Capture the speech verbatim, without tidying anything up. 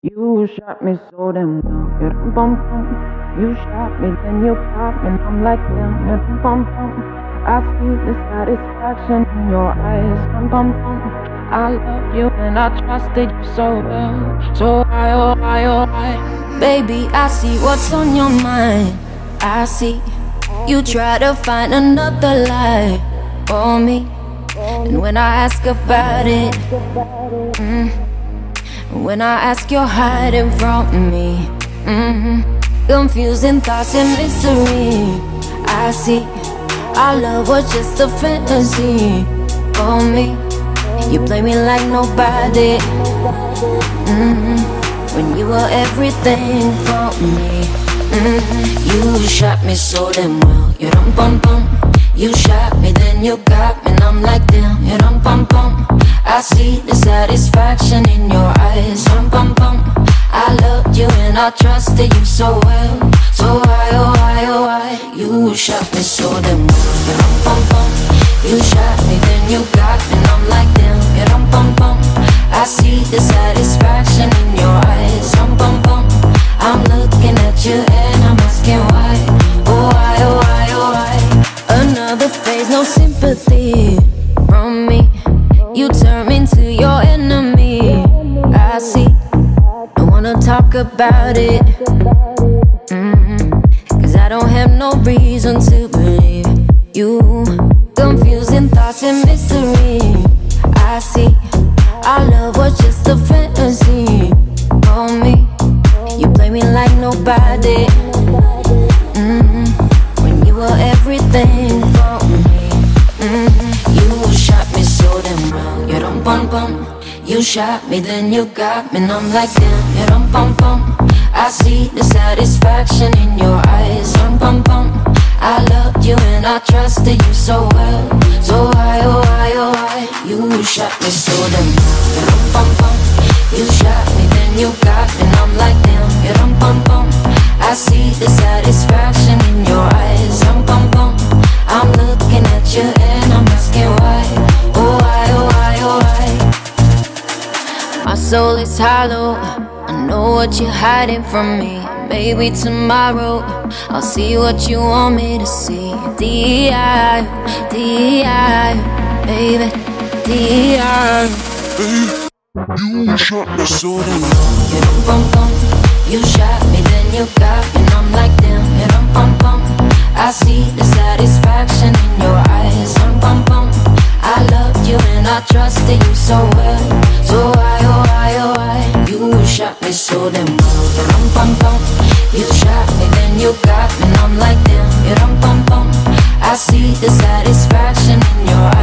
You shot me so damn well. You dum bum bum. You shot me, then you got me, and I'm like damn. You dum bum bum. I see the satisfaction in your eyes. Dum bum bum. I love you and I trusted you so well. So why oh why oh why? Baby, I see what's on your mind. I see you try to find another lie for me. And when I ask about it, mm, when I ask, you're hiding from me. mm-hmm. Confusing thoughts and mystery. I see our love was just a fantasy for me. You play me like nobody. mm-hmm. When you were everything for me. mm-hmm. You shot me so damn well. You dum bum bum. You shot me, then you got me, and I'm like damn. You dum bum bum. I see the satisfaction in your eyes. Dum bum bum. I loved you and I trusted you so well. So why oh why oh why? You shot me so damn well. You dum bum bum. You shot me, then you got me, and I'm like damn. You dum bum bum. I see the satisfaction in your eyes. Dum bum bum. I'm looking at you and I'm asking why. Oh why oh why oh why? Another phase, no sympathy from me. You turn me into your enemy. I see. Don't wanna talk about it. mm-hmm. Cause I don't have no reason to believe you. Confusing thoughts and mystery. I see. Our love was just a fantasy for me. You play me like nobody. mm-hmm. When you were everything for me. mm-hmm. You shot me so damn well. You dum bum bum. You shot me, then you got me, and I'm like damn. You dum bum bum. I see the satisfaction in your eyes. Dum bum bum. I loved you and I trusted you so well. So why oh why oh why? You shot me so damn well. You dum bum bum. You shot me, then you got me, and I'm like damn. You dum bum bum. I see the satisfaction in your eyes. Dum bum bum. I'm looking at you and I'm asking why. Oh why oh why oh why? My soul is hollow. I know what you're hiding from me. Maybe tomorrow I'll see what you want me to see. D I, D I, baby, D I. You shot me so damn well. You dum bum bum. You shot me, then you got me, and I'm like damn. You dum bum bum. I see the satisfaction in your eyes. Dum bum bum. I loved you and I trusted you so well. So why oh why oh why? You shot me so damn well. You dum bum bum. You shot me, then you got me, and I'm like damn. You dum bum bum. I see the satisfaction in your